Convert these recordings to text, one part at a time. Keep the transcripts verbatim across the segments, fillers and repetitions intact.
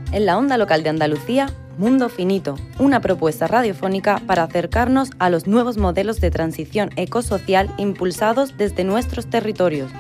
En la onda local de Andalucía, Mundo Finito, una propuesta radiofónica para acercarnos a los nuevos modelos de transición ecosocial impulsados desde nuestros territorios.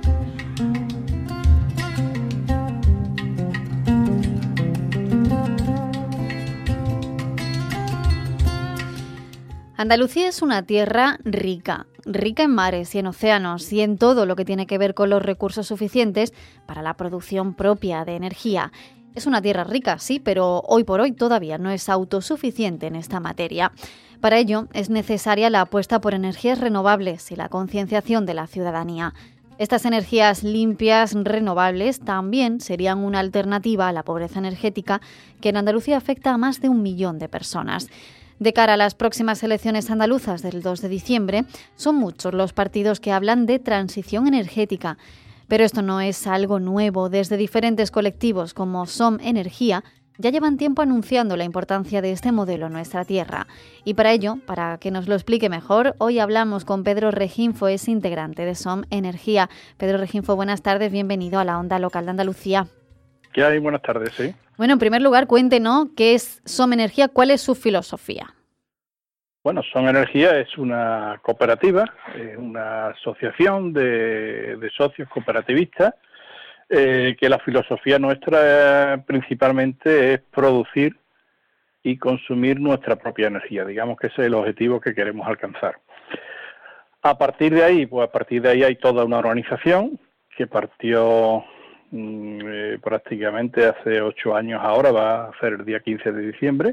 Andalucía es una tierra rica, rica en mares y en océanos y en todo lo que tiene que ver con los recursos suficientes para la producción propia de energía. Es una tierra rica, sí, pero hoy por hoy todavía no es autosuficiente en esta materia. Para ello es necesaria la apuesta por energías renovables y la concienciación de la ciudadanía. Estas energías limpias, renovables, también serían una alternativa a la pobreza energética que en Andalucía afecta a más de un millón de personas. De cara a las próximas elecciones andaluzas del dos de diciembre, son muchos los partidos que hablan de transición energética. Pero esto no es algo nuevo. Desde diferentes colectivos como SOM Energía ya llevan tiempo anunciando la importancia de este modelo en nuestra tierra. Y para ello, para que nos lo explique mejor, hoy hablamos con Pedro Reginfo, es integrante de SOM Energía. Pedro Reginfo, buenas tardes, bienvenido a la onda local de Andalucía. ¿Qué hay? Buenas tardes, sí. Bueno, en primer lugar, cuéntenos qué es SOM Energía, cuál es su filosofía. Bueno, SOM Energía es una cooperativa, es una asociación de, de socios cooperativistas, eh, que la filosofía nuestra eh, principalmente es producir y consumir nuestra propia energía. Digamos que ese es el objetivo que queremos alcanzar. A partir de ahí, pues a partir de ahí hay toda una organización que partió mm, eh, prácticamente hace ocho años ahora, va a ser el día quince de diciembre,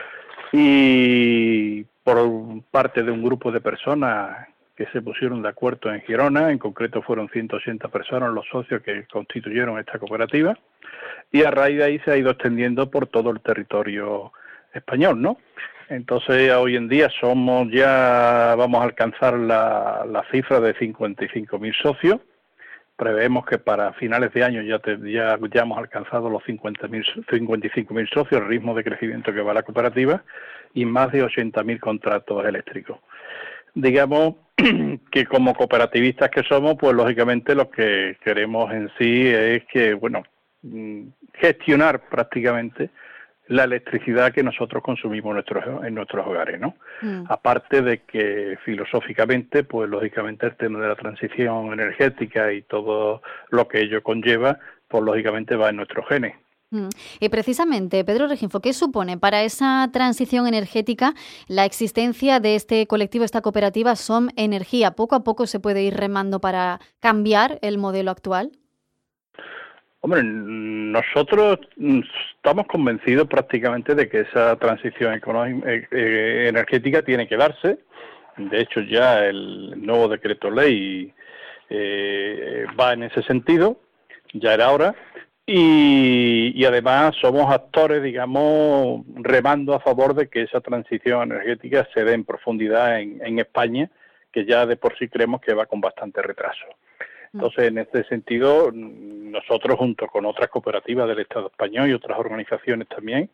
y por parte de un grupo de personas que se pusieron de acuerdo en Girona, en concreto fueron ciento ochenta personas los socios que constituyeron esta cooperativa, y a raíz de ahí se ha ido extendiendo por todo el territorio español, ¿no? Entonces hoy en día somos ya, vamos a alcanzar la, la cifra de cincuenta y cinco mil socios. Preveemos que para finales de año ya, te, ya, ya hemos alcanzado los cincuenta mil, cincuenta y cinco mil socios, el ritmo de crecimiento que va la cooperativa, y más de ochenta mil contratos eléctricos. Digamos que como cooperativistas que somos, pues lógicamente lo que queremos en sí es que, bueno, gestionar prácticamente la electricidad que nosotros consumimos en nuestros, en nuestros hogares, ¿no? Mm. Aparte de que filosóficamente, pues lógicamente el tema de la transición energética y todo lo que ello conlleva, pues lógicamente va en nuestros genes. Mm. Y precisamente, Pedro Reginfo, ¿qué supone para esa transición energética la existencia de este colectivo, esta cooperativa SOM Energía? ¿Poco a poco se puede ir remando para cambiar el modelo actual? Hombre, nosotros estamos convencidos prácticamente de que esa transición económica, eh, energética tiene que darse. De hecho, ya el nuevo decreto ley eh, va en ese sentido, ya era hora. Y, y además somos actores, digamos, remando a favor de que esa transición energética se dé en profundidad en, en España, que ya de por sí creemos que va con bastante retraso. Entonces, en este sentido, nosotros junto con otras cooperativas del Estado español y otras organizaciones también,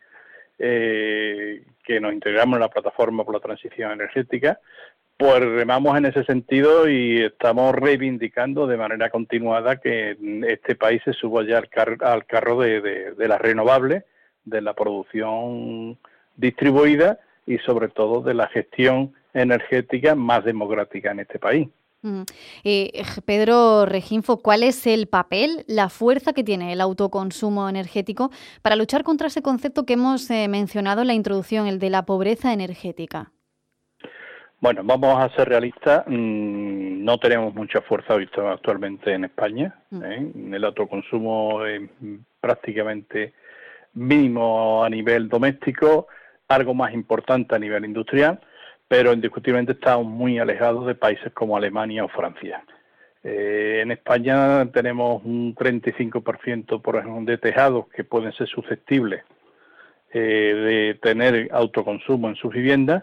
eh, que nos integramos en la plataforma por la transición energética, pues remamos en ese sentido y estamos reivindicando de manera continuada que este país se suba ya al, car al carro de, de, de las renovables, de la producción distribuida y sobre todo de la gestión energética más democrática en este país. Mm. Eh, Pedro Reginfo, ¿cuál es el papel, la fuerza que tiene el autoconsumo energético para luchar contra ese concepto que hemos eh, mencionado en la introducción, el de la pobreza energética? Bueno, vamos a ser realistas, mmm, no tenemos mucha fuerza visto actualmente en España, ¿eh? El autoconsumo es prácticamente mínimo a nivel doméstico, algo más importante a nivel industrial, pero indiscutiblemente estamos muy alejados de países como Alemania o Francia. Eh, en España tenemos un treinta y cinco por ciento, por ejemplo, de tejados que pueden ser susceptibles eh, de tener autoconsumo en sus viviendas,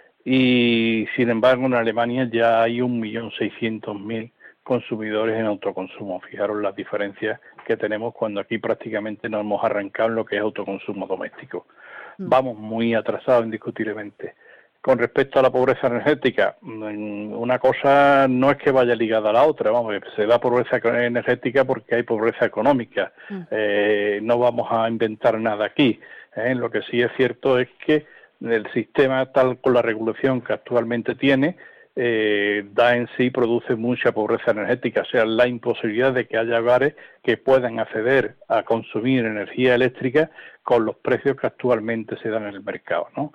y sin embargo en Alemania ya hay un millón seiscientos mil consumidores en autoconsumo. Fijaros las diferencias que tenemos cuando aquí prácticamente nos hemos arrancado en lo que es autoconsumo doméstico. Mm. Vamos muy atrasados indiscutiblemente. Con respecto a la pobreza energética, una cosa no es que vaya ligada a la otra, vamos, se da pobreza energética porque hay pobreza económica, mm. eh, no vamos a inventar nada aquí, ¿eh? Lo que sí es cierto es que el sistema tal con la regulación que actualmente tiene, eh, da en sí, produce mucha pobreza energética, o sea, la imposibilidad de que haya hogares que puedan acceder a consumir energía eléctrica con los precios que actualmente se dan en el mercado, ¿no?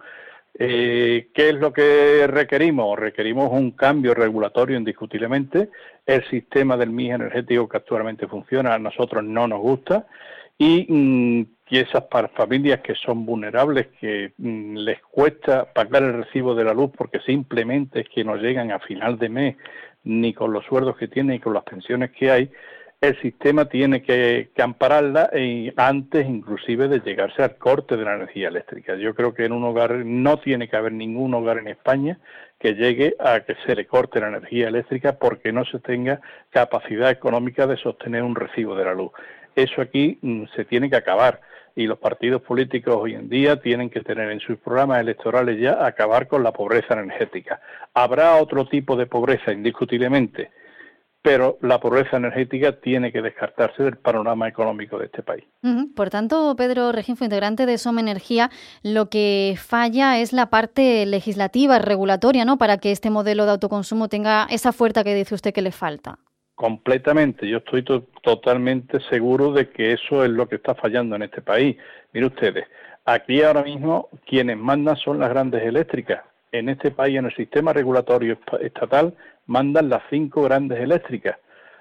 Eh, ¿Qué es lo que requerimos? Requerimos un cambio regulatorio indiscutiblemente. El sistema del mix energético que actualmente funciona a nosotros no nos gusta y mmm, que esas para familias que son vulnerables, que mmm, les cuesta pagar el recibo de la luz porque simplemente es que no llegan a final de mes ni con los sueldos que tienen y con las pensiones que hay, el sistema tiene que, que ampararla y antes inclusive de llegarse al corte de la energía eléctrica. Yo creo que en un hogar no tiene que haber ningún hogar en España que llegue a que se le corte la energía eléctrica porque no se tenga capacidad económica de sostener un recibo de la luz. Eso aquí mm, se tiene que acabar y los partidos políticos hoy en día tienen que tener en sus programas electorales ya acabar con la pobreza energética. Habrá otro tipo de pobreza indiscutiblemente, pero la pobreza energética tiene que descartarse del panorama económico de este país. Uh-huh. Por tanto, Pedro Reginfo, integrante de Som Energía, lo que falla es la parte legislativa, regulatoria, ¿no?, para que este modelo de autoconsumo tenga esa fuerza que dice usted que le falta. Completamente, yo estoy to- totalmente seguro de que eso es lo que está fallando en este país. Mire ustedes, aquí ahora mismo quienes mandan son las grandes eléctricas. En este país, en el sistema regulatorio estatal, mandan las cinco grandes eléctricas.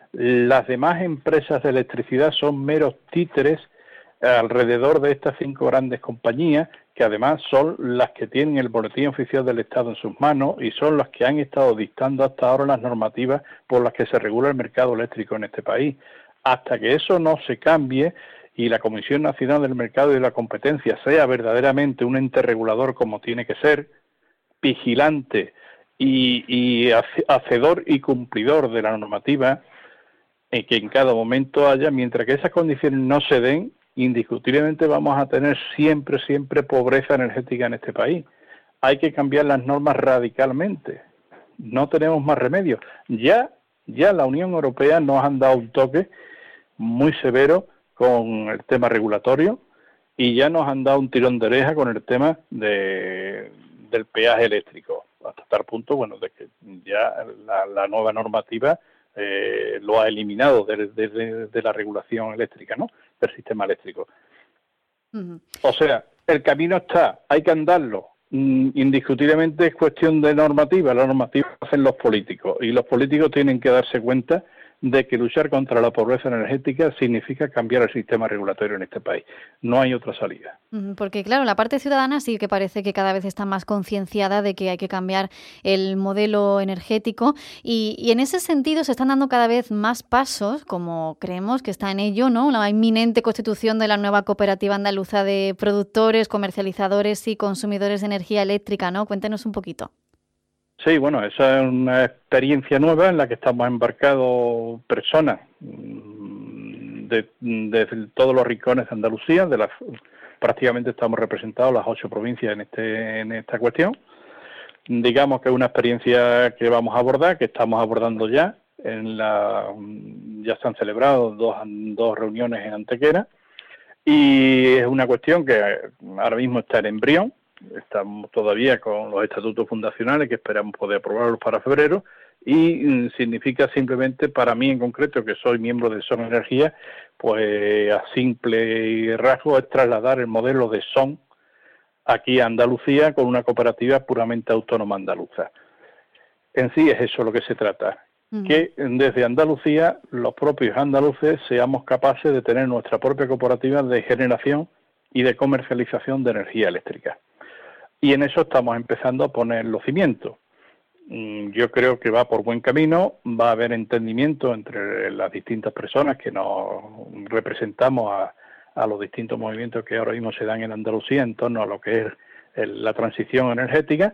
Las demás empresas de electricidad son meros títeres alrededor de estas cinco grandes compañías, que además son las que tienen el boletín oficial del Estado en sus manos y son las que han estado dictando hasta ahora las normativas por las que se regula el mercado eléctrico en este país. Hasta que eso no se cambie y la Comisión Nacional del Mercado y de la Competencia sea verdaderamente un ente regulador como tiene que ser, vigilante y, y hacedor y cumplidor de la normativa, en que en cada momento haya, mientras que esas condiciones no se den, indiscutiblemente vamos a tener siempre, siempre pobreza energética en este país. Hay que cambiar las normas radicalmente. No tenemos más remedio. Ya, ya la Unión Europea nos han dado un toque muy severo con el tema regulatorio y ya nos han dado un tirón de oreja con el tema de, del peaje eléctrico, hasta tal punto, bueno, de que ya la, la nueva normativa eh, lo ha eliminado de, de, de, de la regulación eléctrica, ¿no?, del sistema eléctrico. Uh-huh. O sea, el camino está, hay que andarlo. Mm, indiscutiblemente es cuestión de normativa, la normativa la hacen los políticos y los políticos tienen que darse cuenta de que luchar contra la pobreza energética significa cambiar el sistema regulatorio en este país. No hay otra salida. Porque, claro, la parte ciudadana sí que parece que cada vez está más concienciada de que hay que cambiar el modelo energético y, y en ese sentido se están dando cada vez más pasos, como creemos que está en ello, ¿no?, la inminente constitución de la nueva cooperativa andaluza de productores, comercializadores y consumidores de energía eléctrica, ¿no? Cuéntenos un poquito. Sí, bueno, esa es una experiencia nueva en la que estamos embarcados personas de, de todos los rincones de Andalucía, de las, prácticamente estamos representados las ocho provincias en este en esta cuestión. Digamos que es una experiencia que vamos a abordar, que estamos abordando ya. En la ya se han celebrado dos, dos reuniones en Antequera y es una cuestión que ahora mismo está en embrión. Estamos todavía con los estatutos fundacionales que esperamos poder aprobarlos para febrero y mm, significa simplemente para mí en concreto, que soy miembro de Som Energía, pues a simple rasgo es trasladar el modelo de Som aquí a Andalucía con una cooperativa puramente autónoma andaluza. En sí es eso lo que se trata, uh-huh. que desde Andalucía los propios andaluces seamos capaces de tener nuestra propia cooperativa de generación y de comercialización de energía eléctrica. Y en eso estamos empezando a poner los cimientos. Yo creo que va por buen camino, va a haber entendimiento entre las distintas personas que nos representamos a, a los distintos movimientos que ahora mismo se dan en Andalucía en torno a lo que es el, la transición energética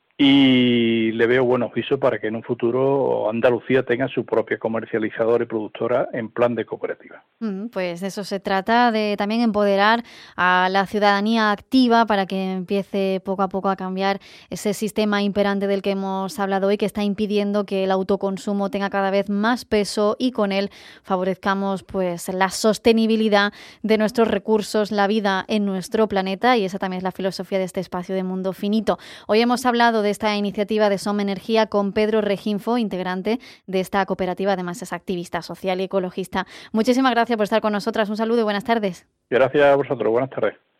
y le veo buenos visos para que en un futuro Andalucía tenga su propia comercializadora y productora en plan de cooperativa. Pues de eso se trata, de también empoderar a la ciudadanía activa para que empiece poco a poco a cambiar ese sistema imperante del que hemos hablado hoy, que está impidiendo que el autoconsumo tenga cada vez más peso y con él favorezcamos pues la sostenibilidad de nuestros recursos, la vida en nuestro planeta, y esa también es la filosofía de este espacio de Mundo Finito. Hoy hemos hablado de esta iniciativa de Som Energía con Pedro Reginfo, integrante de esta cooperativa, además es activista social y ecologista. Muchísimas gracias por estar con nosotras. Un saludo y buenas tardes. Gracias a vosotros. Buenas tardes.